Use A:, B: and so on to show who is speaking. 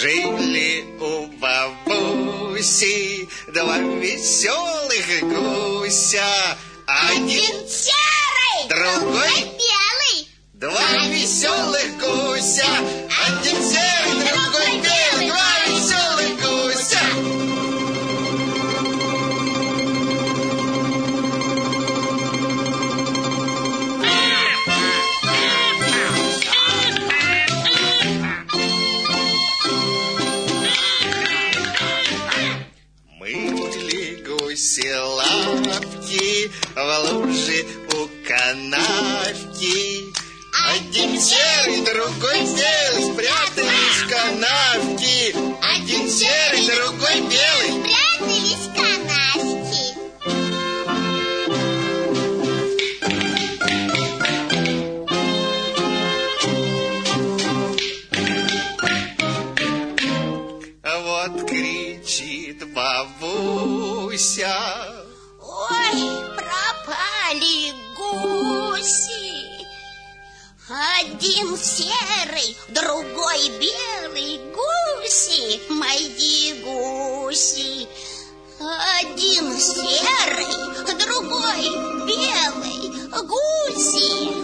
A: Жили у бабуси два веселых гуся. Один
B: серый,
A: другой
B: белый.
A: Два веселых гуся. Один серый, другой белый. Два веселых гуся. Гуси лапки в луже у канавки. Один серый, другой белый спрятались в канавки. Один серый, другой белый
B: спрятались в канавки.
A: Вот кричит бабуся:
B: ой, пропали гуси. Один серый, другой белый. Гуси, мои гуси. Один серый, другой белый. Гуси.